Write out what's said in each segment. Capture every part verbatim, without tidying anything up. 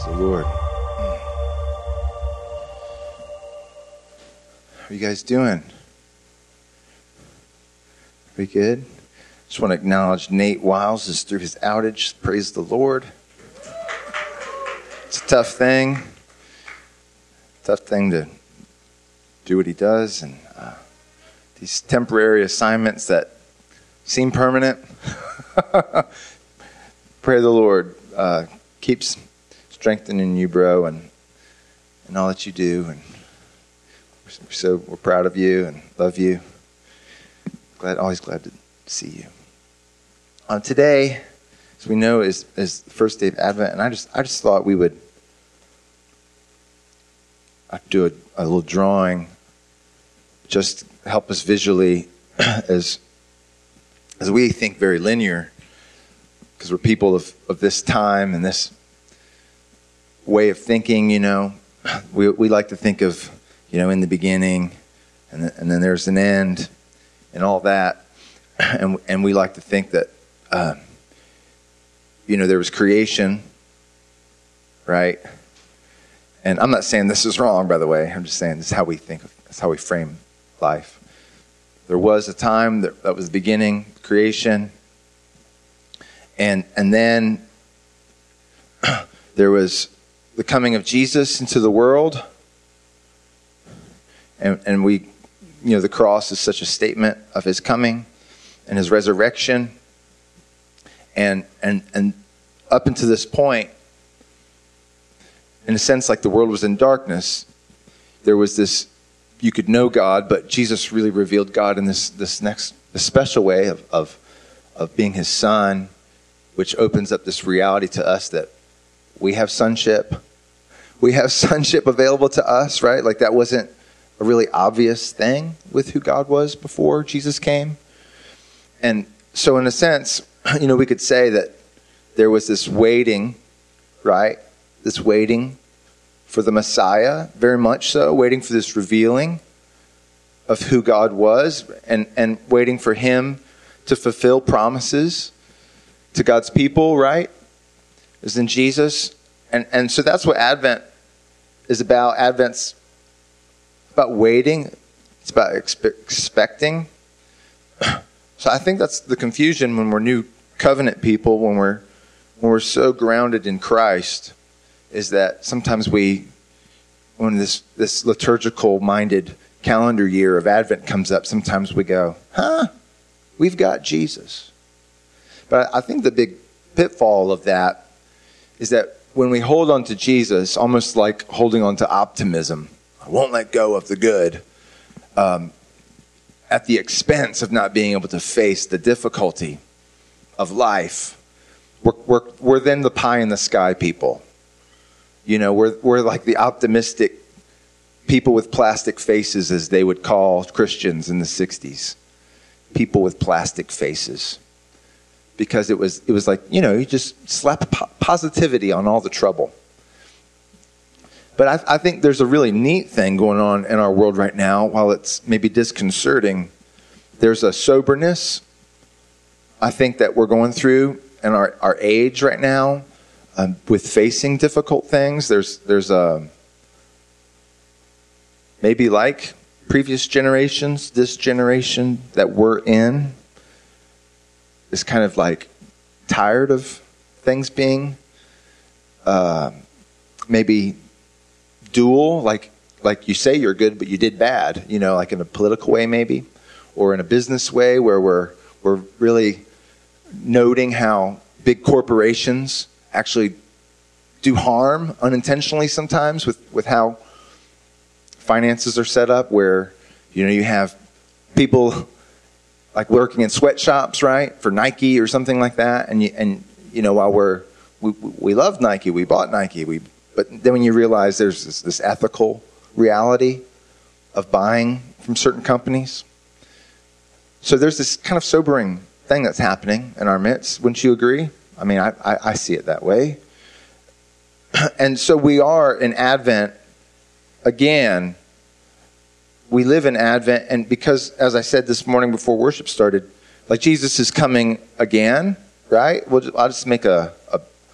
the Lord. How are you guys doing? Pretty good? Just want to acknowledge Nate Wiles is through his outage. Praise the Lord. It's a tough thing. Tough thing to do what he does. And uh, these temporary assignments that seem permanent. Pray the Lord uh, keeps strengthening you, bro, and and all that you do. And we're so we're proud of you and love you. Glad, always glad to see you. Um, today, as we know, is is the first day of Advent, and I just I just thought we would I'd do a, a little drawing, just help us visually as as we think very linear, because we're people of, of this time and this way of thinking. You know, we we like to think of, you know, in the beginning, and the, and then there's an end, and all that, and and we like to think that, uh, you know, there was creation, right? And I'm not saying this is wrong, by the way. I'm just saying this is how we think. That's how we frame life. There was a time that, that was the beginning, creation, and and then there was the coming of Jesus into the world, and and we, you know, the cross is such a statement of his coming and his resurrection, and and and up until this point, in a sense, like the world was in darkness, there was this, you could know God, but Jesus really revealed God in this this next, this special way of, of of being his son, which opens up this reality to us that we have sonship. We have sonship available to us, right? Like that wasn't a really obvious thing with who God was before Jesus came. And so in a sense, you know, we could say that there was this waiting, right? This waiting for the Messiah, very much so, waiting for this revealing of who God was, and, and waiting for him to fulfill promises to God's people, right? Is in Jesus. And and so that's what Advent is about. Advent's about waiting. It's about expe- expecting. So I think that's the confusion when we're new covenant people, when we're when we're so grounded in Christ, is that sometimes we, when this, this liturgical-minded calendar year of Advent comes up, sometimes we go, huh, we've got Jesus. But I think the big pitfall of that is that when we hold on to Jesus, almost like holding on to optimism, I won't let go of the good, um, at the expense of not being able to face the difficulty of life, we're, we're, we're then the pie in the sky people. You know, we're we're like the optimistic people with plastic faces, as they would call Christians in the sixties. People with plastic faces. Because it was it was like, you know, you just slap po- positivity on all the trouble. But I, I think there's a really neat thing going on in our world right now. While it's maybe disconcerting, there's a soberness, I think, that we're going through in our, our age right now. Um, with facing difficult things, there's there's a maybe like previous generations, this generation that we're in is kind of like tired of things being uh, maybe dual, like like you say you're good, but you did bad. You know, like in a political way maybe, or in a business way where we're we're really noting how big corporations actually do harm unintentionally sometimes with, with how finances are set up, where, you know, you have people like working in sweatshops, right, for Nike or something like that, and you, and you know, while we're we we love Nike, we bought Nike, we but then when you realize there's this, this ethical reality of buying from certain companies, so there's this kind of sobering thing that's happening in our midst. Wouldn't you agree? I mean, I, I, I see it that way. And so we are in Advent again. We live in Advent, and because, as I said this morning before worship started, like Jesus is coming again, right? We'll just, I'll just make a, a,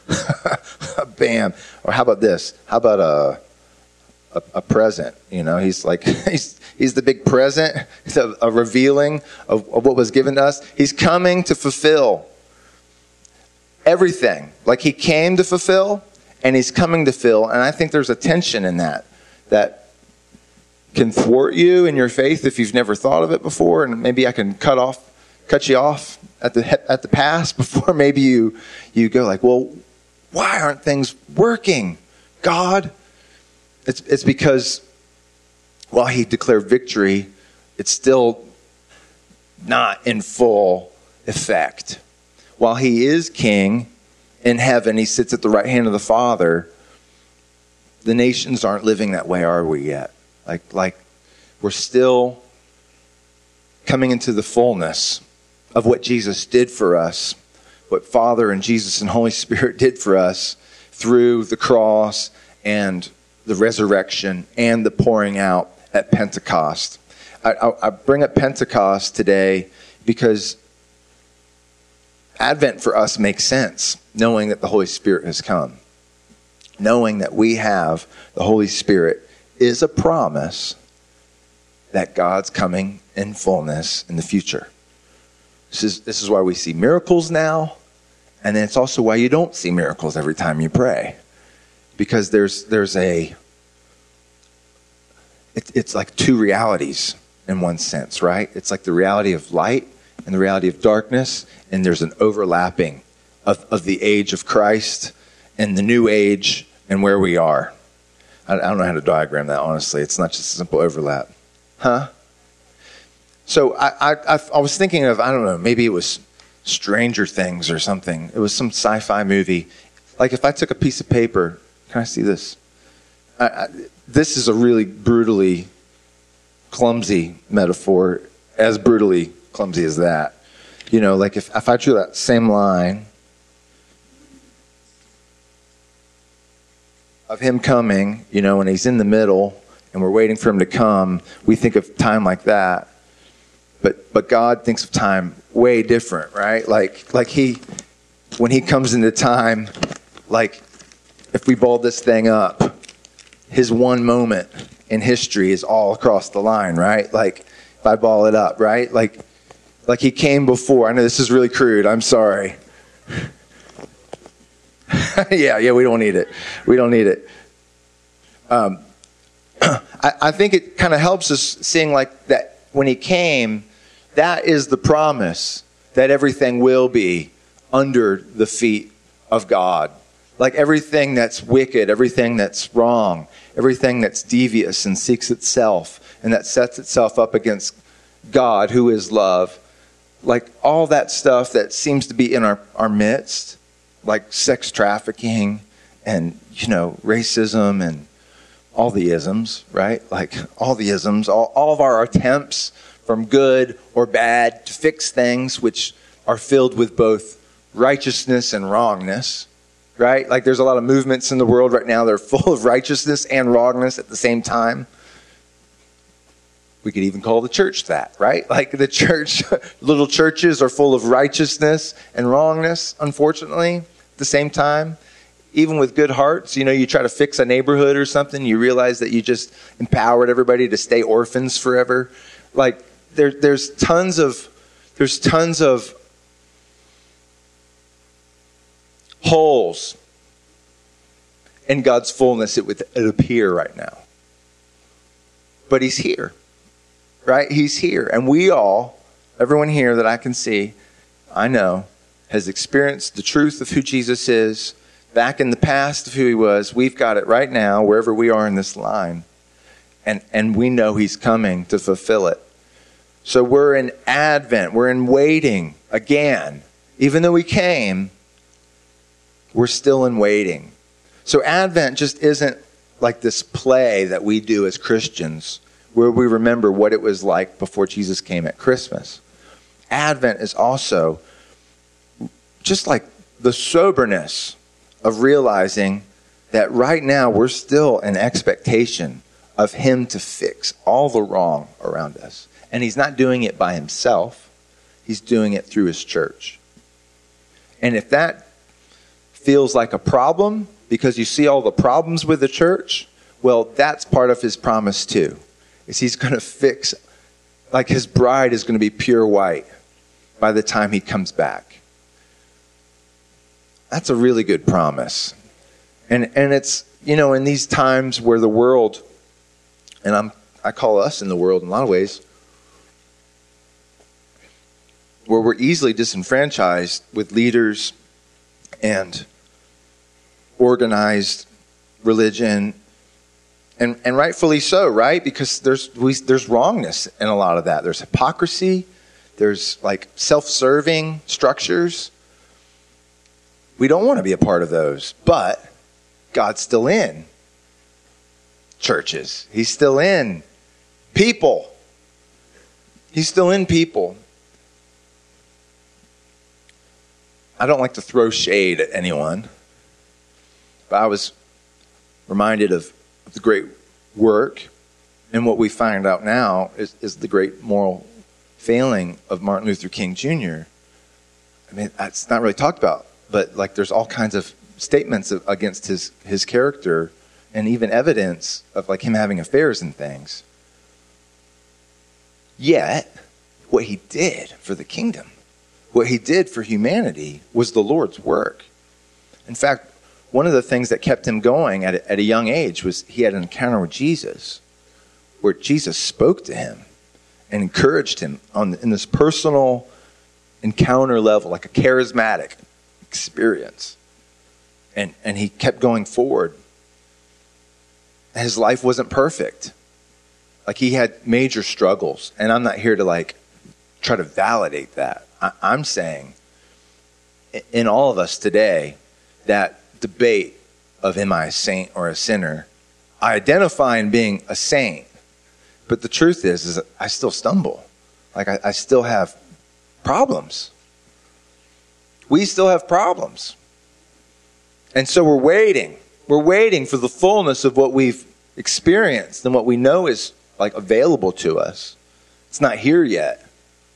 Bam. Or how about this? How about a, a a present? You know, he's like he's he's the big present. It's a, a revealing of, of what was given to us. He's coming to fulfill everything. Like he came to fulfill, and he's coming to fill. And I think there's a tension in that that can thwart you in your faith if you've never thought of it before. And maybe I can cut off, cut you off at the at the pass before maybe you you go like, well, why aren't things working, God? It's it's because while he declared victory, it's still not in full effect. While he is king in heaven, he sits at the right hand of the Father. The nations aren't living that way, are we yet? Like like we're still coming into the fullness of what Jesus did for us, what Father and Jesus and Holy Spirit did for us through the cross and the resurrection and the pouring out at Pentecost. I, I, I bring up Pentecost today because Advent for us makes sense, knowing that the Holy Spirit has come. Knowing that we have the Holy Spirit is a promise that God's coming in fullness in the future. This is, this is why we see miracles now. And then it's also why you don't see miracles every time you pray. Because there's there's a, it, it's like two realities in one sense, right? It's like the reality of light and the reality of darkness. And there's an overlapping of, of the age of Christ and the new age and where we are. I, I don't know how to diagram that, honestly. It's not just a simple overlap. Huh? So I, I I was thinking of, I don't know, maybe it was Stranger Things or something. It was some sci-fi movie. Like if I took a piece of paper, can I see this? I, I, this is a really brutally clumsy metaphor, as brutally clumsy as that. You know, like if, if I drew that same line of him coming, you know, and he's in the middle and we're waiting for him to come, we think of time like that. But but God thinks of time way different, right? Like like he, when he comes into time, like if we ball this thing up, his one moment in history is all across the line, right? Like if I ball it up, right? Like like he came before. I know this is really crude. I'm sorry. yeah, yeah, we don't need it. We don't need it. Um, I, I think it kind of helps us seeing like that when he came, that is the promise that everything will be under the feet of God. Like everything that's wicked, everything that's wrong, everything that's devious and seeks itself and that sets itself up against God, who is love. Like all that stuff that seems to be in our, our midst, like sex trafficking and, you know, racism and all the isms, right? Like all the isms, all, all of our attempts from good or bad to fix things which are filled with both righteousness and wrongness, right? Like there's a lot of movements in the world right now that are full of righteousness and wrongness at the same time. We could even call the church that, right? Like the church, little churches are full of righteousness and wrongness, unfortunately, at the same time. Even with good hearts, you know, you try to fix a neighborhood or something, you realize that you just empowered everybody to stay orphans forever. Like there, there's tons of, there's tons of holes in God's fullness, it would it appear right now. But he's here, right? He's here. And we all, everyone here that I can see, I know, has experienced the truth of who Jesus is, back in the past of who he was. We've got it right now, wherever we are in this line. And, and we know he's coming to fulfill it. So we're in Advent. We're in waiting again. Even though we came, we're still in waiting. So Advent just isn't like this play that we do as Christians where we remember what it was like before Jesus came at Christmas. Advent is also just like the soberness of realizing that right now we're still in expectation of him to fix all the wrong around us. And he's not doing it by himself. He's doing it through his church. And if that feels like a problem because you see all the problems with the church, well, that's part of his promise too. Is he's going to fix, like his bride is going to be pure white by the time he comes back. That's a really good promise. And and it's, you know, in these times where the world, and I'm I call us in the world in a lot of ways, where we're easily disenfranchised with leaders and organized religion, and and rightfully so, right? Because there's we, there's wrongness in a lot of that. There's hypocrisy. There's like self-serving structures. We don't want to be a part of those, but God's still in churches. He's still in people. He's still in people. I don't like to throw shade at anyone, but I was reminded of the great work, and what we find out now is, is the great moral failing of Martin Luther King Junior I mean, that's not really talked about, but like there's all kinds of statements of, against his, his character, and even evidence of like him having affairs and things. Yet, what he did for the kingdom, what he did for humanity, was the Lord's work. In fact, one of the things that kept him going at a, at a young age was he had an encounter with Jesus, where Jesus spoke to him and encouraged him on in this personal encounter level, like a charismatic experience. And and he kept going forward. His life wasn't perfect. Like he had major struggles. And I'm not here to like try to validate that. I, I'm saying in all of us today, that debate of am I a saint or a sinner, I identify in being a saint. But the truth is, is that I still stumble. Like I, I still have problems. We still have problems. And so we're waiting. We're waiting for the fullness of what we've experienced and what we know is like available to us. It's not here yet.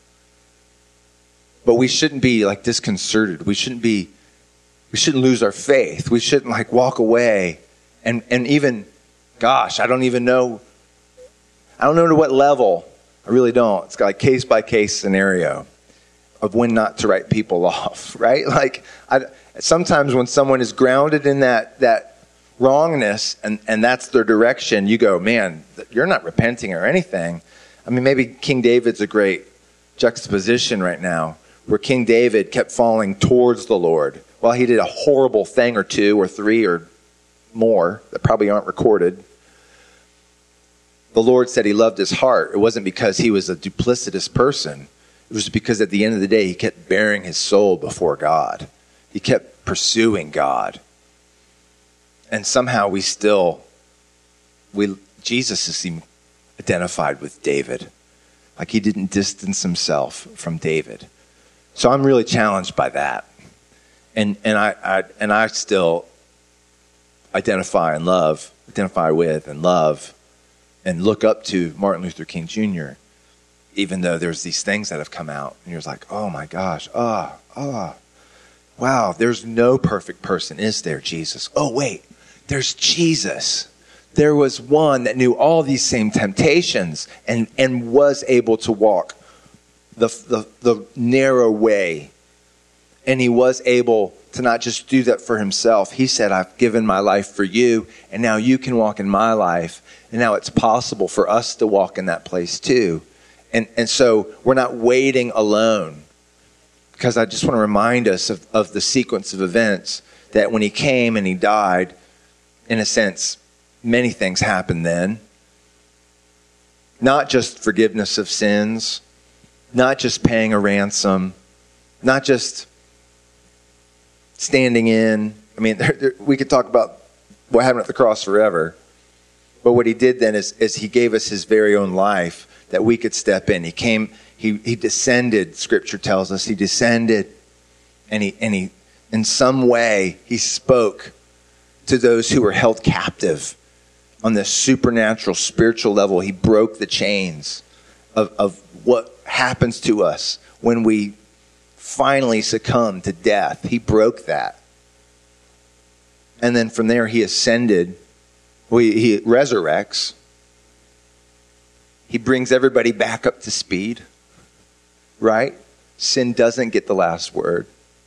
But we shouldn't be like disconcerted. We shouldn't be, we shouldn't lose our faith. We shouldn't like walk away and, and even, gosh, I don't even know, I don't know to what level. I really don't. It's got like case by case scenario of when not to write people off, right? Like I, sometimes when someone is grounded in that that wrongness and, and that's their direction, you go, man, you're not repenting or anything. I mean, maybe King David's a great juxtaposition right now, where King David kept falling towards the Lord while he did a horrible thing or two or three or more that probably aren't recorded. The Lord said he loved his heart. It wasn't because he was a duplicitous person. It was because at the end of the day, he kept bearing his soul before God. He kept pursuing God. And somehow we still, we Jesus is identified with David. Like he didn't distance himself from David. So I'm really challenged by that. And and I, I and I still identify and love, identify with and love and look up to Martin Luther King Junior, even though there's these things that have come out. And you're like, oh my gosh, ah, oh, ah. Oh. Wow, there's no perfect person, is there, Jesus? Oh, wait, there's Jesus. There was one that knew all these same temptations and, and was able to walk the, the, the narrow way. And he was able to not just do that for himself. He said, I've given my life for you, and now you can walk in my life. And now it's possible for us to walk in that place too. And, and so we're not waiting alone. Because I just want to remind us of, of the sequence of events that when he came and he died, in a sense, many things happened then. Not just forgiveness of sins, not just paying a ransom, not just standing in. I mean, there, there, we could talk about what happened at the cross forever. But what he did then is, is he gave us his very own life that we could step in. He came... He he descended, Scripture tells us. He descended, and he and he in some way he spoke to those who were held captive on this supernatural, spiritual level. He broke the chains of, of what happens to us when we finally succumb to death. He broke that. And then from there, he ascended. Well, he, he resurrects. He brings everybody back up to speed. Right? Sin doesn't get the last word.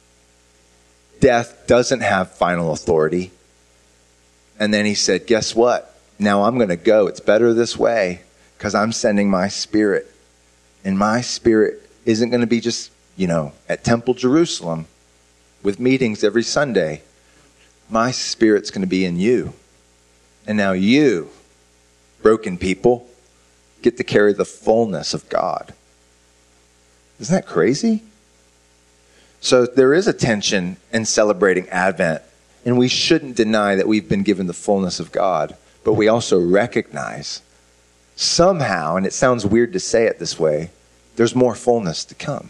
Death doesn't have final authority. And then he said, guess what? Now I'm going to go. It's better this way because I'm sending my Spirit. And my Spirit isn't going to be just, you know, at Temple Jerusalem with meetings every Sunday. My Spirit's going to be in you. And now you, broken people, get to carry the fullness of God. Isn't that crazy? So there is a tension in celebrating Advent, and we shouldn't deny that we've been given the fullness of God, but we also recognize somehow, and it sounds weird to say it this way, there's more fullness to come.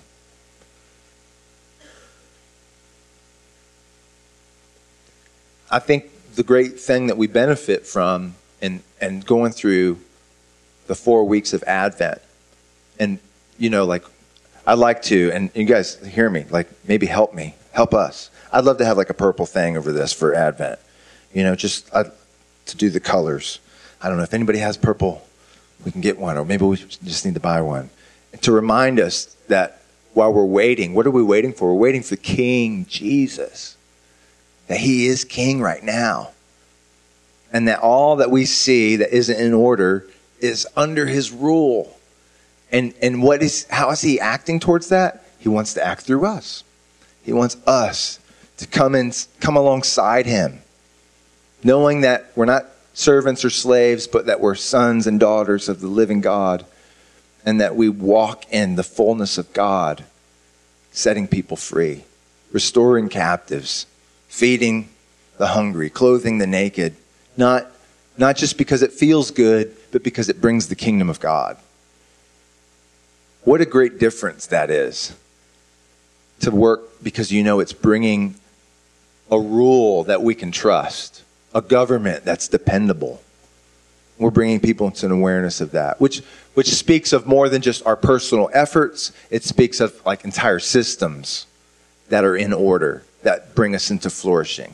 I think the great thing that we benefit from in, and going through the four weeks of Advent, and, you know, like, I'd like to, and you guys hear me, like, maybe help me, help us. I'd love to have like a purple thing over this for Advent, you know, just uh, to do the colors. I don't know if anybody has purple, we can get one, or maybe we just need to buy one. And to remind us that while we're waiting, what are we waiting for? We're waiting for King Jesus, that he is king right now. And that all that we see that isn't in order is under his rule. And and what is how is he acting towards that? He wants to act through us. He wants us to come in, come alongside him, knowing that we're not servants or slaves, but that we're sons and daughters of the living God, and that we walk in the fullness of God, setting people free, restoring captives, feeding the hungry, clothing the naked, not not just because it feels good, but because it brings the kingdom of God. What a great difference that is to work because you know it's bringing a rule that we can trust, a government that's dependable. We're bringing people into an awareness of that, which which speaks of more than just our personal efforts. It speaks of like entire systems that are in order, that bring us into flourishing.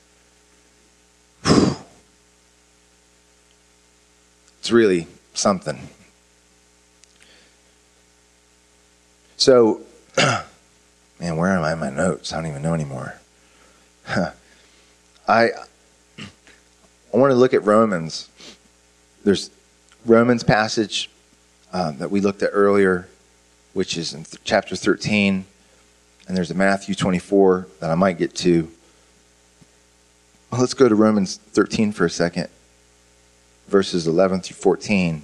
Whew. It's really something. So, man, where am I in my notes? I don't even know anymore. I I want to look at Romans. There's Romans passage um, that we looked at earlier, which is in th- chapter thirteen, and there's a Matthew twenty-four that I might get to. Well, let's go to Romans thirteen for a second, verses eleven through fourteen.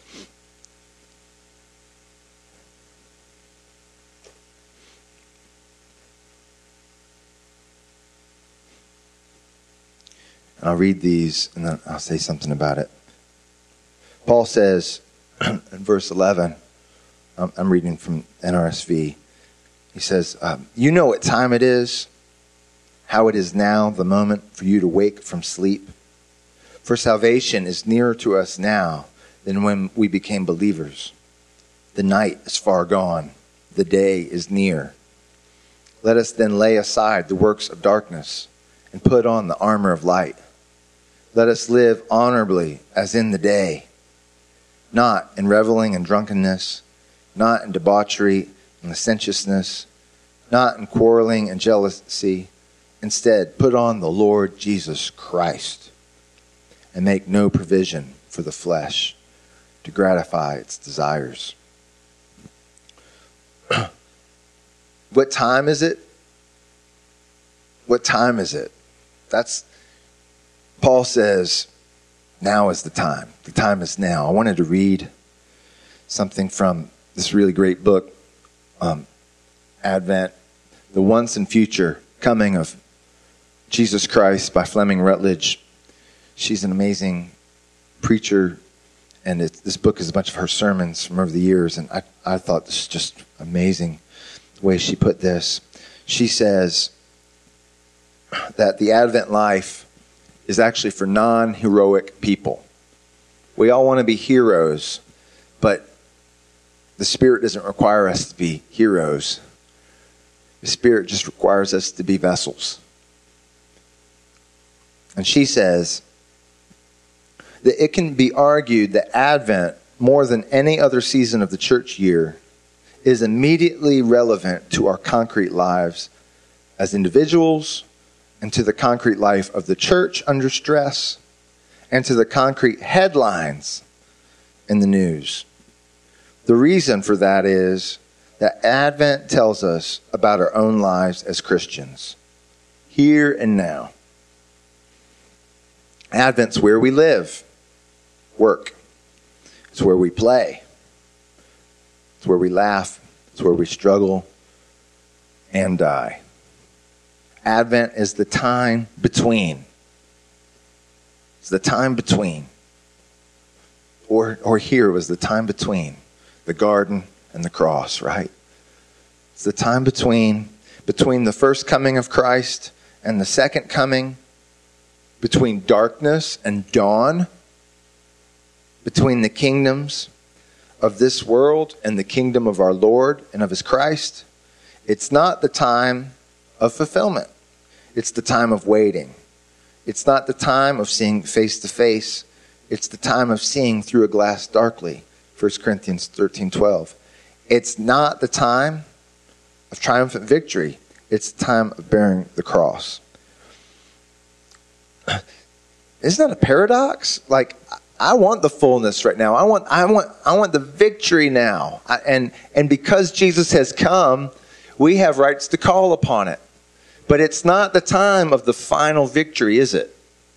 I'll read these and then I'll say something about it. Paul says in verse eleven, um, I'm reading from N R S V. He says, um, you know what time it is, how it is now the moment for you to wake from sleep. For salvation is nearer to us now than when we became believers. The night is far gone. The day is near. Let us then lay aside the works of darkness and put on the armor of light. Let us live honorably as in the day, not in reveling and drunkenness, not in debauchery and licentiousness, not in quarreling and jealousy. Instead, put on the Lord Jesus Christ and make no provision for the flesh to gratify its desires. What time is it? What time is it? That's Paul says, now is the time. The time is now. I wanted to read something from this really great book, um, Advent, The Once and Future Coming of Jesus Christ by Fleming Rutledge. She's an amazing preacher, and it, this book is a bunch of her sermons from over the years, and I, I thought this was just amazing the way she put this. She says that the Advent life is actually for non-heroic people. We all want to be heroes, but the Spirit doesn't require us to be heroes. The Spirit just requires us to be vessels. And she says that it can be argued that Advent, more than any other season of the church year, is immediately relevant to our concrete lives as individuals, and to the concrete life of the church under stress, and to the concrete headlines in the news. The reason for that is that Advent tells us about our own lives as Christians, here and now. Advent's where we live, work. It's where we play. It's where we laugh. It's where we struggle and die. Advent is the time between. It's the time between. Or, or here was the time between the garden and the cross, right? It's the time between, between the first coming of Christ and the second coming, between darkness and dawn, between the kingdoms of this world and the kingdom of our Lord and of his Christ. It's not the time of fulfillment. It's the time of waiting. It's not the time of seeing face to face. It's the time of seeing through a glass darkly. First Corinthians thirteen twelve. It's not the time of triumphant victory. It's the time of bearing the cross. Isn't that a paradox? Like, I want the fullness right now. I want, I want, I want the victory now. I, and and because Jesus has come, we have rights to call upon it. But it's not the time of the final victory, is it?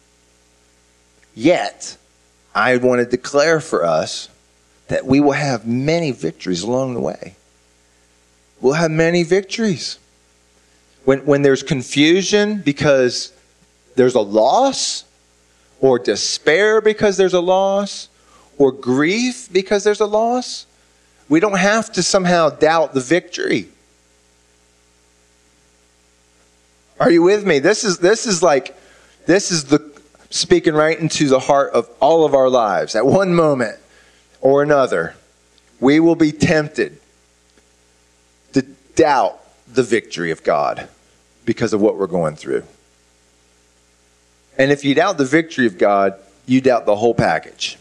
Yet, I want to declare for us that we will have many victories along the way. We'll have many victories. When, when there's confusion because there's a loss, or despair because there's a loss, or grief because there's a loss, we don't have to somehow doubt the victory. Are you with me? This is this is like this is the speaking right into the heart of all of our lives. At one moment or another, we will be tempted to doubt the victory of God because of what we're going through. And if you doubt the victory of God, you doubt the whole package.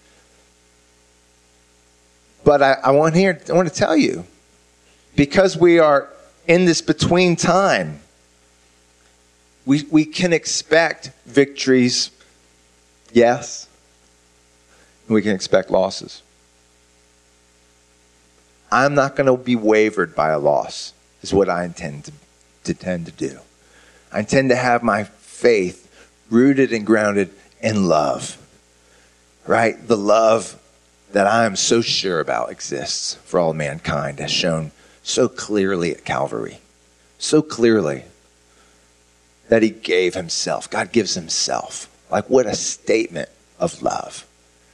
But I, I want here, I want to tell you, because we are in this between time, we we can expect victories, yes, and we can expect losses. I'm not going to be wavered by a loss, is what I intend to, to tend to do. I intend to have my faith rooted and grounded in love, right? The love that I am so sure about exists for all mankind, as shown so clearly at Calvary, so clearly that he gave himself. God gives himself. Like, what a statement of love.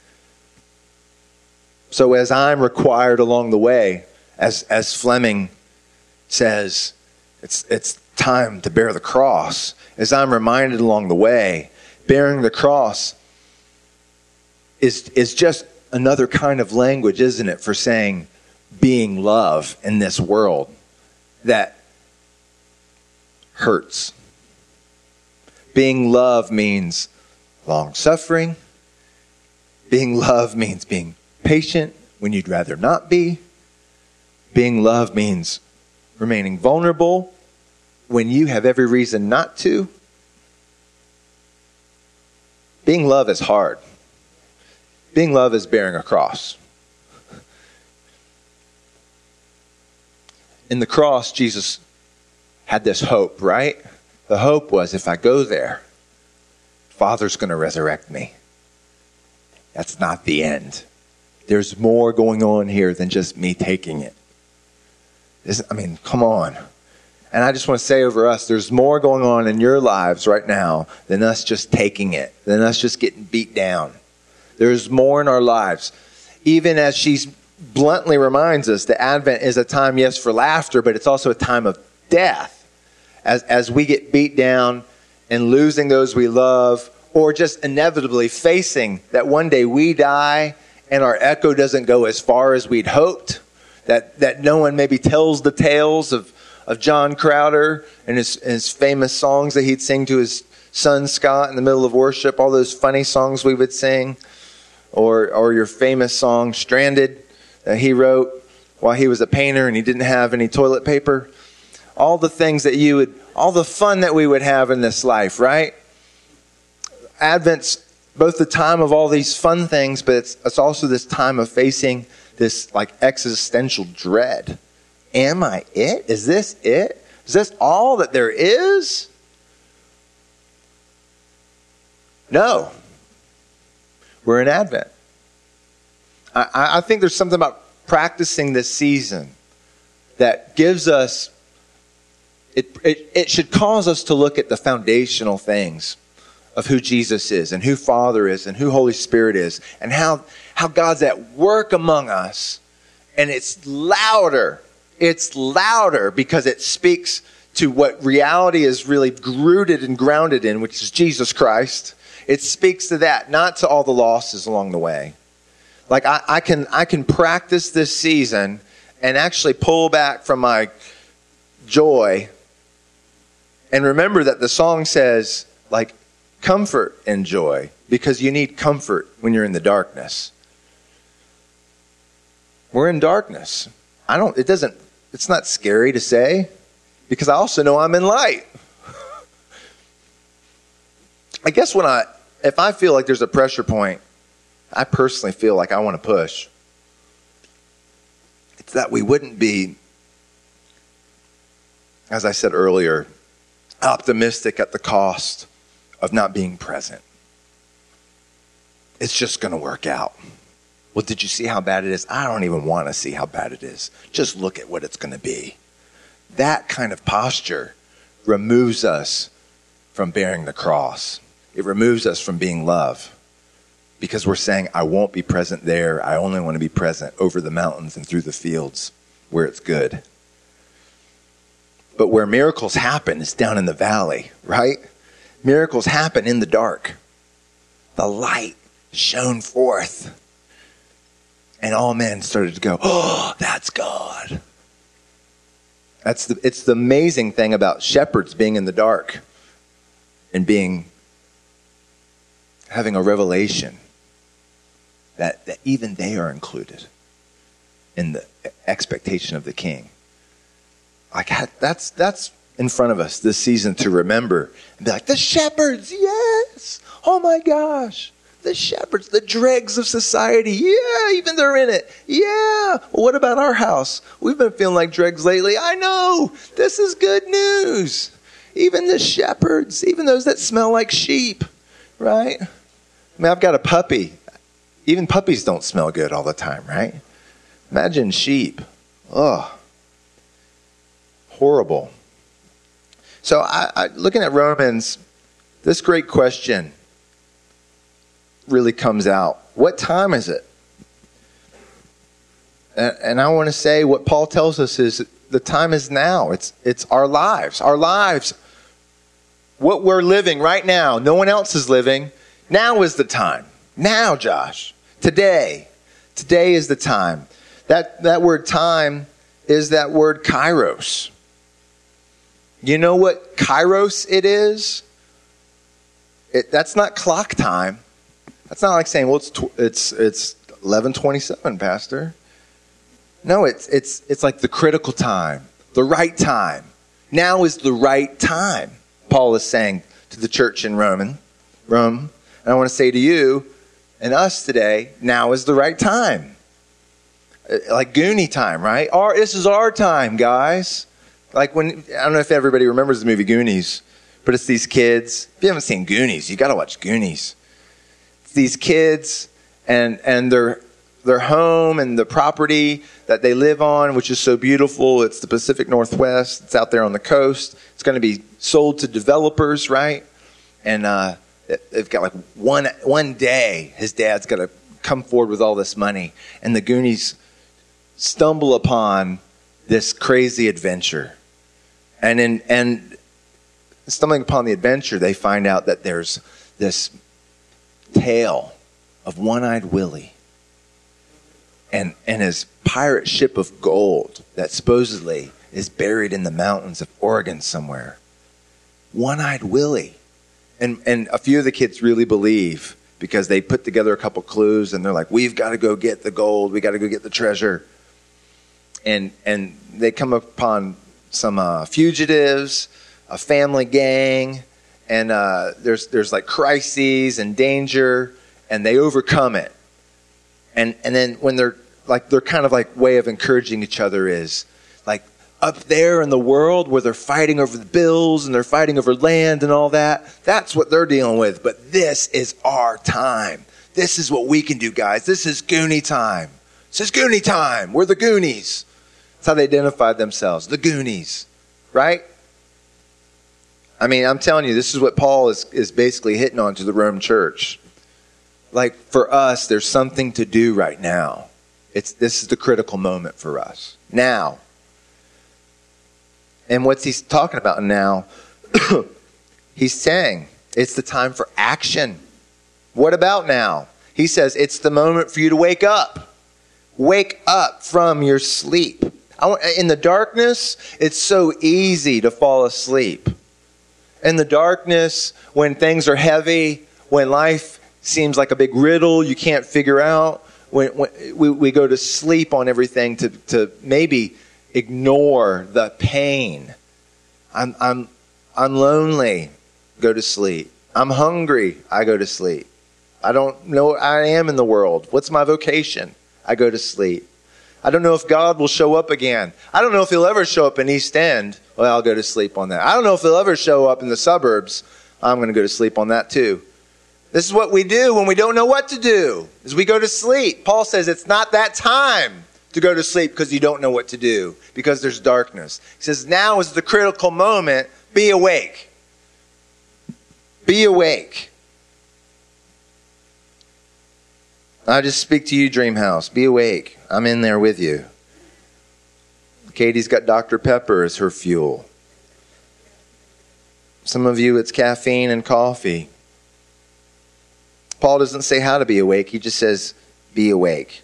So as I'm required along the way, as as Fleming says, it's it's time to bear the cross. As I'm reminded along the way, bearing the cross is is just another kind of language, isn't it, for saying being love in this world that hurts. Being love means long-suffering. Being love means being patient when you'd rather not be. Being love means remaining vulnerable when you have every reason not to. Being love is hard. Being love is bearing a cross. In the cross, Jesus had this hope, right? The hope was, if I go there, Father's going to resurrect me. That's not the end. There's more going on here than just me taking it. This, I mean, come on. And I just want to say over us, there's more going on in your lives right now than us just taking it, than us just getting beat down. There's more in our lives. Even as she bluntly reminds us that Advent is a time, yes, for laughter, but it's also a time of death. As, as we get beat down and losing those we love, or just inevitably facing that one day we die and our echo doesn't go as far as we'd hoped, that, that no one maybe tells the tales of, of John Crowder and his, his famous songs that he'd sing to his son Scott in the middle of worship, all those funny songs we would sing, or or your famous song Stranded that he wrote while he was a painter and he didn't have any toilet paper. All the things that you would, all the fun that we would have in this life, right? Advent's both the time of all these fun things, but it's, it's also this time of facing this like existential dread. Am I it? Is this it? Is this all that there is? No. We're in Advent. I, I think there's something about practicing this season that gives us, it, it, it should cause us to look at the foundational things of who Jesus is and who Father is and who Holy Spirit is and how, how God's at work among us. And it's louder. It's louder because it speaks to what reality is really rooted and grounded in, which is Jesus Christ. It speaks to that, not to all the losses along the way. Like I, I can I can practice this season and actually pull back from my joy and remember that the song says, like, comfort and joy, because you need comfort when you're in the darkness. We're in darkness. I don't, it doesn't, it's not scary to say, because I also know I'm in light. I guess when I, if I feel like there's a pressure point, I personally feel like I want to push. It's that we wouldn't be, as I said earlier, optimistic at the cost of not being present. It's just going to work out. Well, did you see how bad it is? I don't even want to see how bad it is. Just look at what it's going to be. That kind of posture removes us from bearing the cross. It removes us from being love, because we're saying, I won't be present there. I only want to be present over the mountains and through the fields where it's good. But where miracles happen is down in the valley, right? Miracles happen in the dark. The light shone forth. And all men started to go, oh, that's God. That's the, it's the amazing thing about shepherds being in the dark and being, having a revelation that, that even they are included in the expectation of the king. Like that's, that's in front of us this season to remember and be like, the shepherds, yes. Oh my gosh. The shepherds, the dregs of society. Yeah, even they're in it. Yeah. Well, what about our house? We've been feeling like dregs lately. I know. This is good news. Even the shepherds, even those that smell like sheep, right? I mean, I've got a puppy. Even puppies don't smell good all the time, right? Imagine sheep. Oh, horrible. So I, I, looking at Romans, this great question really comes out. What time is it? And, and I want to say what Paul tells us is the time is now. It's it's our lives. Our lives. What we're living right now. No one else is living. Now is the time. Now, Josh. Today. Today is the time. That that word time is that word kairos. You know what kairos it is? It, that's not clock time. That's not like saying, well, it's tw- it's it's eleven twenty-seven, Pastor. No, it's it's it's like the critical time, the right time. Now is the right time. Paul is saying to the church in Roman, Rome, and I want to say to you and us today, now is the right time. Like Goonie time, right? Our, this is our time, guys. Like when, I don't know if everybody remembers the movie Goonies, but it's these kids. If you haven't seen Goonies, you got to watch Goonies. It's these kids and and their their home and the property that they live on, which is so beautiful. It's the Pacific Northwest. It's out there on the coast. It's going to be sold to developers, right? And uh, they've got like one one day, his dad's got to come forward with all this money, and the Goonies stumble upon this crazy adventure. And in and stumbling upon the adventure, they find out that there's this tale of One-Eyed Willie and, and his pirate ship of gold that supposedly is buried in the mountains of Oregon somewhere. One-Eyed Willie. And and a few of the kids really believe because they put together a couple clues and they're like, we've got to go get the gold. We got to go get the treasure. And and they come upon some uh, fugitives, a family gang, and uh, there's there's like crises and danger, and they overcome it. And and then when they're like their kind of like way of encouraging each other is like up there in the world where they're fighting over the bills and they're fighting over land and all that. That's what they're dealing with. But this is our time. This is what we can do, guys. This is Goonie time. This is Goonie time. We're the Goonies. That's how they identified themselves. The Goonies. Right? I mean, I'm telling you, this is what Paul is, is basically hitting on to the Rome church. Like, for us, there's something to do right now. It's this is the critical moment for us. Now. And what's he talking about now? He's saying it's the time for action. What about now? He says it's the moment for you to wake up. Wake up from your sleep. I want, in the darkness, it's so easy to fall asleep. In the darkness, when things are heavy, when life seems like a big riddle you can't figure out, when, when we, we go to sleep on everything to, to maybe ignore the pain. I'm I'm I'm lonely. Go to sleep. I'm hungry. I go to sleep. I don't know what I am in the world. What's my vocation? I go to sleep. I don't know if God will show up again. I don't know if he'll ever show up in East End. Well, I'll go to sleep on that. I don't know if he'll ever show up in the suburbs. I'm going to go to sleep on that too. This is what we do when we don't know what to do, is we go to sleep. Paul says it's not that time to go to sleep because you don't know what to do, because there's darkness. He says now is the critical moment. Be awake. Be awake. I just speak to you, Dreamhouse. Be awake. I'm in there with you. Katie's got Doctor Pepper as her fuel. Some of you, it's caffeine and coffee. Paul doesn't say how to be awake. He just says, be awake.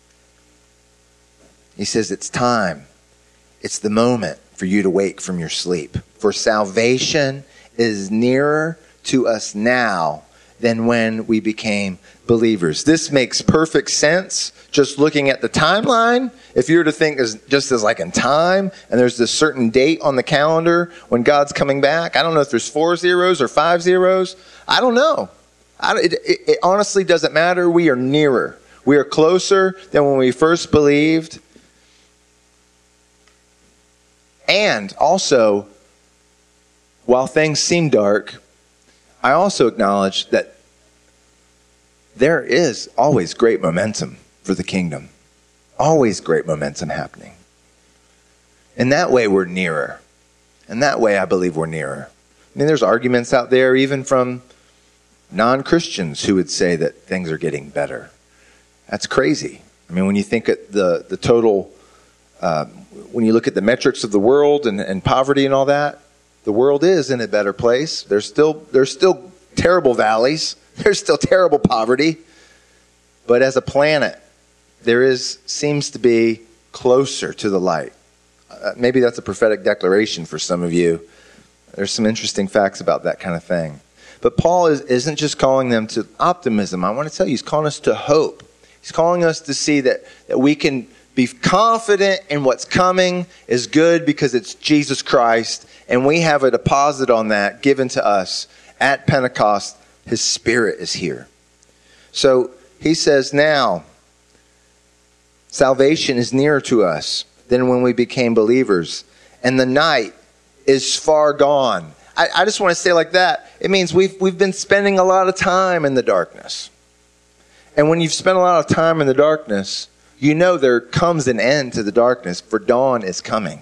He says it's time. It's the moment for you to wake from your sleep. For salvation is nearer to us now than when we became believers. This makes perfect sense just looking at the timeline. If you were to think as just as like in time, and there's this certain date on the calendar when God's coming back. I don't know if there's four zeros or five zeros. I don't know. I, it, it, it honestly doesn't matter. We are nearer. We are closer than when we first believed. And also, while things seem dark, I also acknowledge that there is always great momentum for the kingdom. Always great momentum happening. In that way, we're nearer. In that way, I believe we're nearer. I mean, there's arguments out there, even from non-Christians, who would say that things are getting better. That's crazy. I mean, when you think at the, the total... Uh, when you look at the metrics of the world and, and poverty and all that, the world is in a better place. There's still there's still terrible valleys. There's still terrible poverty. But as a planet, there is seems to be closer to the light. Uh, maybe that's a prophetic declaration for some of you. There's some interesting facts about that kind of thing. But Paul is, isn't just calling them to optimism. I want to tell you, he's calling us to hope. He's calling us to see that, that we can be confident in what's coming is good because it's Jesus Christ, and we have a deposit on that given to us at Pentecost. His Spirit is here. So he says now, salvation is nearer to us than when we became believers, and the night is far gone. I, I just want to say like that. It means we've we've been spending a lot of time in the darkness, and when you've spent a lot of time in the darkness, you know there comes an end to the darkness, for dawn is coming.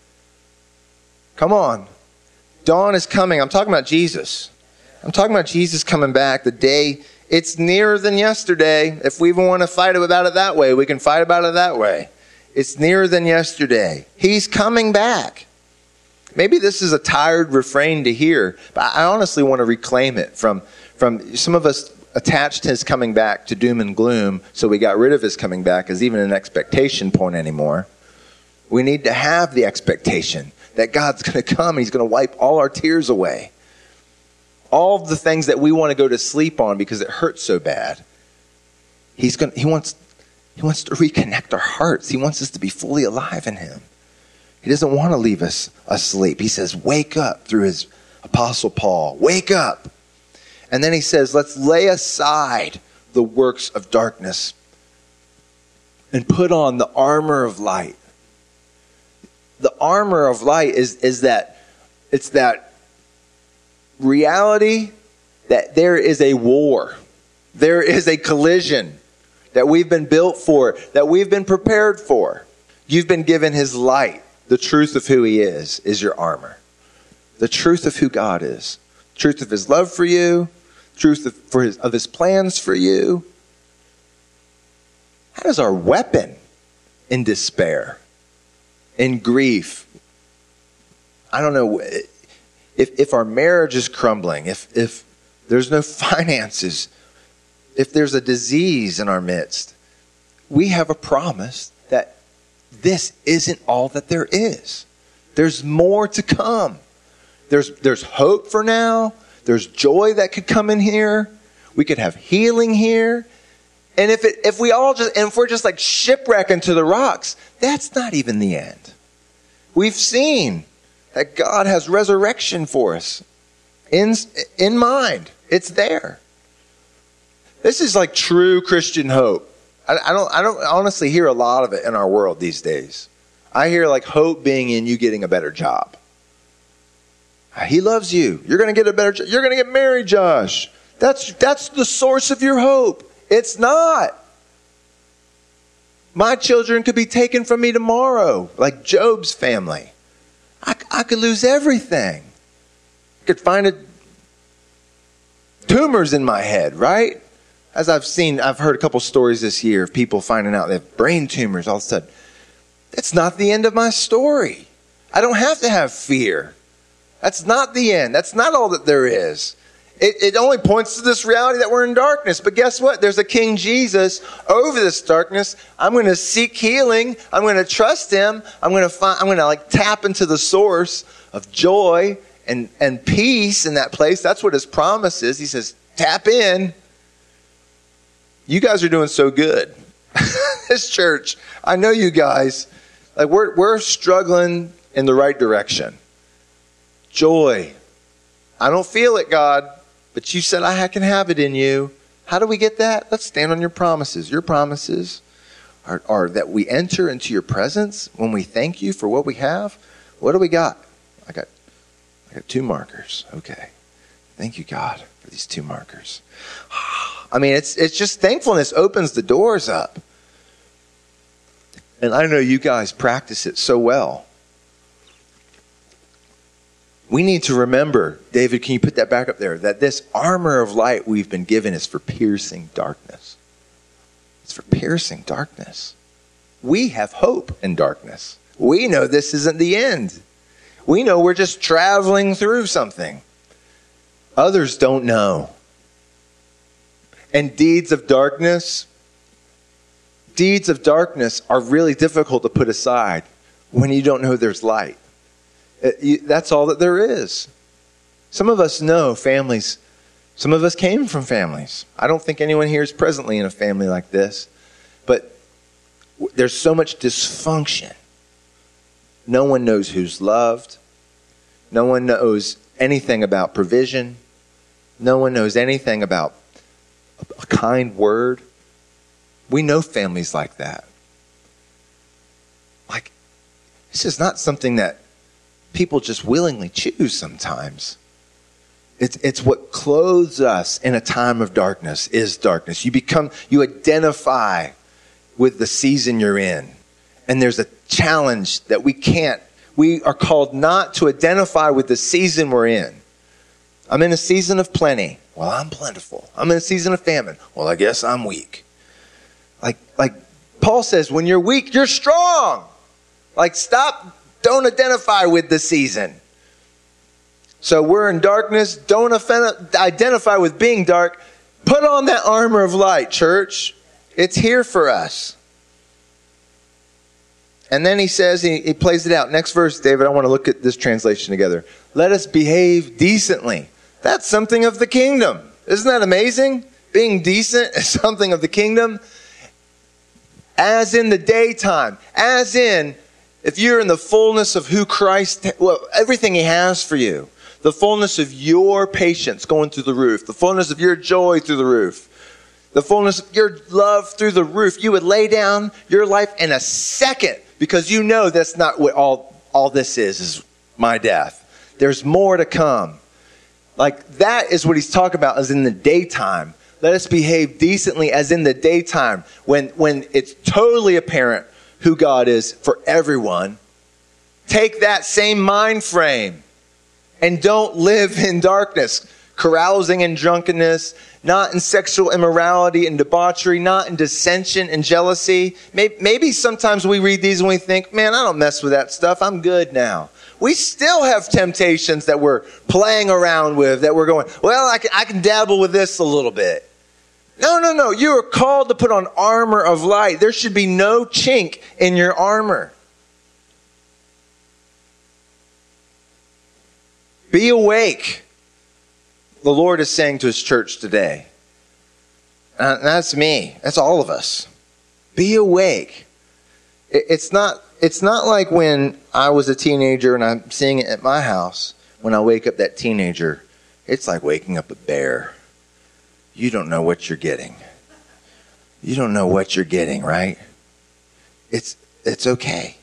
Come on. Dawn is coming. I'm talking about Jesus. I'm talking about Jesus coming back. The day, it's nearer than yesterday. If we even want to fight about it that way, we can fight about it that way. It's nearer than yesterday. He's coming back. Maybe this is a tired refrain to hear, but I honestly want to reclaim it from, from some of us attached his coming back to doom and gloom, so we got rid of his coming back as even an expectation point anymore. We need to have the expectation that God's going to come and he's going to wipe all our tears away. All of the things that we want to go to sleep on because it hurts so bad. He's going. He wants. He wants to reconnect our hearts. He wants us to be fully alive in him. He doesn't want to leave us asleep. He says, "Wake up," through his apostle Paul. Wake up, and then he says, "Let's lay aside the works of darkness and put on the armor of light." The armor of light is is that it's that reality that there is a war. There is a collision that we've been built for, that we've been prepared for. You've been given his light. The truth of who he is is your armor. The truth of who God is. Truth of his love for you. Truth of, for his, of his plans for you. That is our weapon in despair, in grief. I don't know if if our marriage is crumbling, if if there's no finances, if there's a disease in our midst, we have a promise that this isn't all that there is. There's more to come. There's there's hope for now. There's joy that could come in here. We could have healing here. And if it if we all just and if we're just like shipwrecking to the rocks, that's not even the end. We've seen that God has resurrection for us in in mind. It's there. This is like true Christian hope. I, I don't I don't honestly hear a lot of it in our world these days. I hear like hope being in you getting a better job. He loves you. You're going to get a better job. You're going to get married, Josh. That's that's the source of your hope. It's not. My children could be taken from me tomorrow, like Job's family. I, I could lose everything. I could find a, tumors in my head, right? As I've seen, I've heard a couple stories this year of people finding out they have brain tumors all of a sudden. That's not the end of my story. I don't have to have fear. That's not the end. That's not all that there is. It, it only points to this reality that we're in darkness. But guess what? There's a King Jesus over this darkness. I'm going to seek healing. I'm going to trust him. I'm going to find, I'm going to like tap into the source of joy and, and peace in that place. That's what his promise is. He says, tap in. You guys are doing so good. This church, I know you guys, like we're, we're struggling in the right direction. Joy. I don't feel it, God, but you said I can have it in you. How do we get that? Let's stand on your promises. Your promises are, are that we enter into your presence when we thank you for what we have. What do we got? I got, I got two markers. Okay. Thank you, God, for these two markers. I mean, it's it's just thankfulness opens the doors up. And I know you guys practice it so well. We need to remember, David, can you put that back up there, that this armor of light we've been given is for piercing darkness. It's for piercing darkness. We have hope in darkness. We know this isn't the end. We know we're just traveling through something. Others don't know. And deeds of darkness, deeds of darkness are really difficult to put aside when you don't know there's light. It, you, that's all that there is. Some of us know families. Some of us came from families. I don't think anyone here is presently in a family like this. But w- there's so much dysfunction. No one knows who's loved. No one knows anything about provision. No one knows anything about a, a kind word. We know families like that. Like, this is not something that people just willingly choose sometimes. It's it's what clothes us in a time of darkness is darkness. You become, you identify with the season you're in. And there's a challenge that we can't, we are called not to identify with the season we're in. I'm in a season of plenty. Well, I'm plentiful. I'm in a season of famine. Well, I guess I'm weak. Like, like Paul says, when you're weak, you're strong. Like, stop. Don't identify with the season. So we're in darkness. Don't offend, identify with being dark. Put on that armor of light, church. It's here for us. And then he says, he, he plays it out. Next verse, David, I want to look at this translation together. Let us behave decently. That's something of the kingdom. Isn't that amazing? Being decent is something of the kingdom. As in the daytime. As in, if you're in the fullness of who Christ, well, everything he has for you. The fullness of your patience going through the roof. The fullness of your joy through the roof. The fullness of your love through the roof. You would lay down your life in a second because you know that's not what all, all this is, is my death. There's more to come. Like that is what he's talking about as in the daytime. Let us behave decently as in the daytime when, when it's totally apparent who God is for everyone. Take that same mind frame and don't live in darkness, carousing in drunkenness, not in sexual immorality and debauchery, not in dissension and jealousy. Maybe, maybe sometimes we read these and we think, man, I don't mess with that stuff. I'm good now. We still have temptations that we're playing around with, that we're going, well, I can, I can dabble with this a little bit. No, no, no. You are called to put on armor of light. There should be no chink in your armor. Be awake. The Lord is saying to his church today. And that's me. That's all of us. Be awake. It's not, it's not like when I was a teenager and I'm seeing it at my house. When I wake up that teenager, it's like waking up a bear. You don't know what you're getting. You don't know what you're getting, right? It's, it's okay.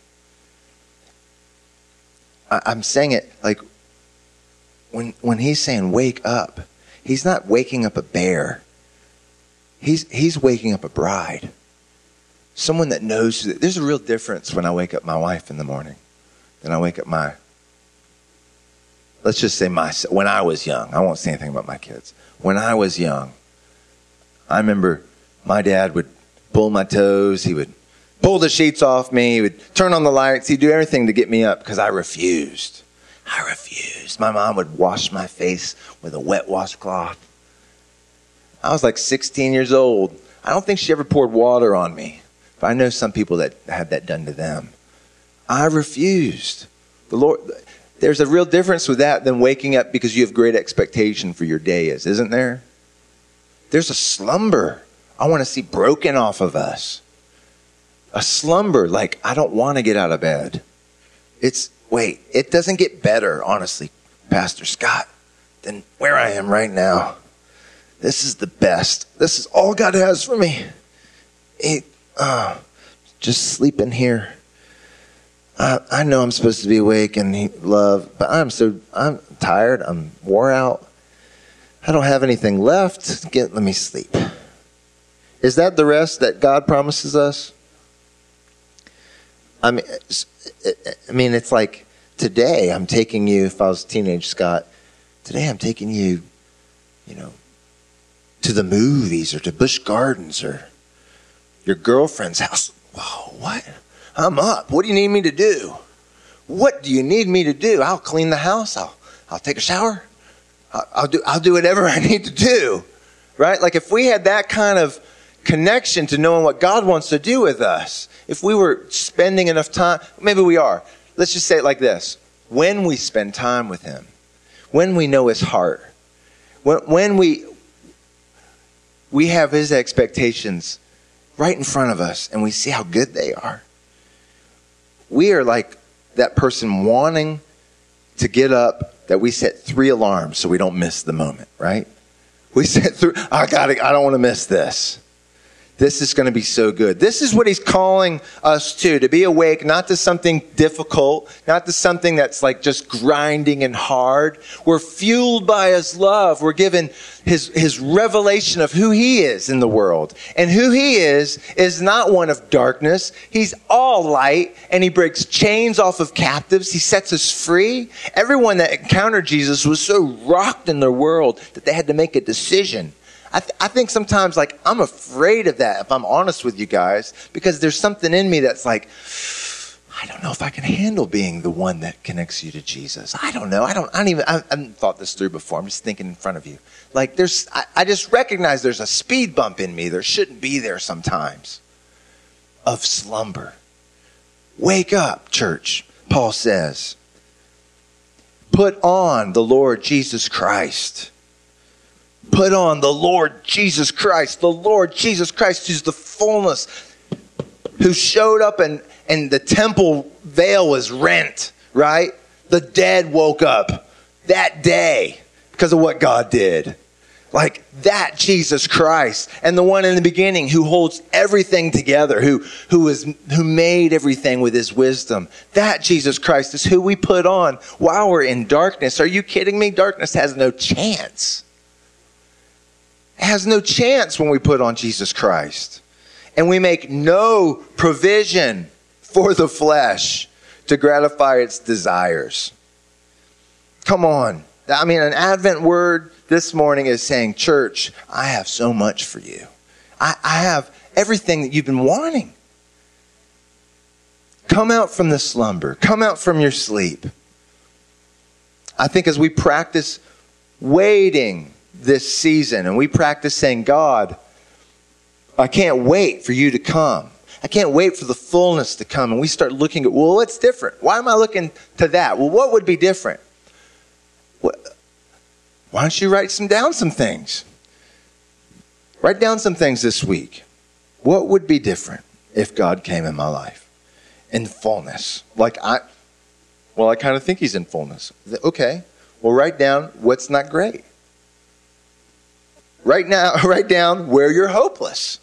I, I'm saying it like, When when he's saying wake up, he's not waking up a bear. He's he's waking up a bride. Someone that knows that there's a real difference when I wake up my wife in the morning than I wake up my, let's just say my, when I was young. I won't say anything about my kids. When I was young, I remember my dad would pull my toes. He would pull the sheets off me. He would turn on the lights. He'd do everything to get me up because I refused. I refused. My mom would wash my face with a wet washcloth. I was like sixteen years old. I don't think she ever poured water on me. But I know some people that had that done to them. I refused. The Lord, there's a real difference with that than waking up because you have great expectation for your day is, isn't there? There's a slumber I want to see broken off of us. A slumber like I don't want to get out of bed. It's Wait, it doesn't get better, honestly, Pastor Scott, than where I am right now. This is the best. This is all God has for me. It, uh, just sleeping here. I, I know I'm supposed to be awake and love, but I'm so I'm tired. I'm wore out. I don't have anything left. Get, let me sleep. Is that the rest that God promises us? I mean, I mean, it's like today I'm taking you, if I was a teenage Scott, today I'm taking you, you know, to the movies or to Busch Gardens or your girlfriend's house. Whoa, what? I'm up. What do you need me to do? What do you need me to do? I'll clean the house. I'll, I'll take a shower. I'll, I'll do, I'll do whatever I need to do. Right? Like if we had that kind of connection to knowing what God wants to do with us, if we were spending enough time, maybe we are. Let's just say it like this. When we spend time with him, when we know his heart, when, when we, we have his expectations right in front of us and we see how good they are, we are like that person wanting to get up that we set three alarms so we don't miss the moment, right? We set three, I gotta, I don't want to miss this. This is going to be so good. This is what he's calling us to, to be awake, not to something difficult, not to something that's like just grinding and hard. We're fueled by his love. We're given his, his revelation of who he is in the world. And who he is, is not one of darkness. He's all light, and he breaks chains off of captives. He sets us free. Everyone that encountered Jesus was so rocked in their world that they had to make a decision. I, th- I think sometimes, like, I'm afraid of that, if I'm honest with you guys, because there's something in me that's like, I don't know if I can handle being the one that connects you to Jesus. I don't know. I don't, I don't even, I, I haven't thought this through before. I'm just thinking in front of you. Like, there's, I, I just recognize there's a speed bump in me. There shouldn't be there sometimes of slumber. Wake up, church, Paul says. Put on the Lord Jesus Christ. Put on the Lord Jesus Christ. The Lord Jesus Christ, who's the fullness, who showed up and, and the temple veil was rent, right? The dead woke up that day because of what God did. Like that Jesus Christ, and the one in the beginning who holds everything together, who who is who made everything with his wisdom. That Jesus Christ is who we put on while we're in darkness. Are you kidding me? Darkness has no chance. It has no chance when we put on Jesus Christ. And we make no provision for the flesh to gratify its desires. Come on. I mean, an Advent word this morning is saying, church, I have so much for you. I, I have everything that you've been wanting. Come out from the slumber. Come out from your sleep. I think as we practice waiting this season, and we practice saying, God, I can't wait for you to come. I can't wait for the fullness to come. And we start looking at, well, what's different? Why am I looking to that? Well, what would be different? What, why don't you write some down some things? Write down some things this week. What would be different if God came in my life in fullness? Like I, well, I kind of think he's in fullness. Okay, well, write down what's not great. Right now, write down where you're hopeless.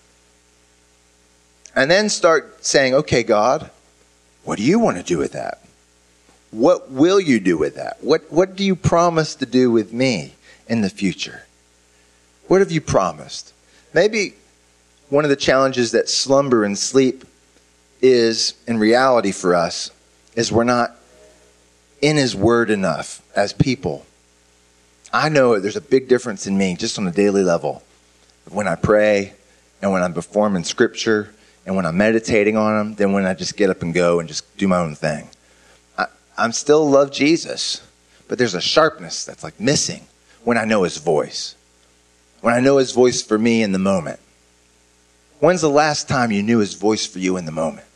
And then start saying, okay, God, what do you want to do with that? What will you do with that? What, what do you promise to do with me in the future? What have you promised? Maybe one of the challenges that slumber and sleep is in reality for us is we're not in his word enough as people. I know there's a big difference in me just on a daily level when I pray and when I'm performing scripture and when I'm meditating on them than when I just get up and go and just do my own thing. I, I still love Jesus, but there's a sharpness that's like missing when I know his voice. When I know his voice for me in the moment. When's the last time you knew his voice for you in the moment?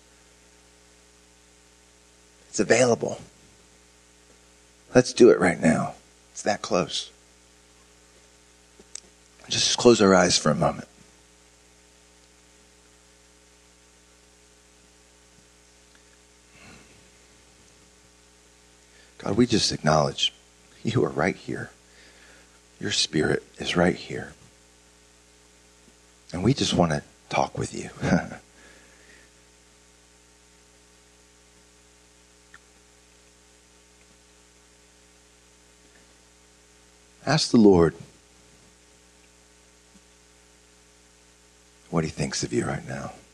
It's available. Let's do it right now. It's that close. Just close our eyes for a moment. God, we just acknowledge you are right here. Your spirit is right here. And we just want to talk with you. Ask the Lord what he thinks of you right now.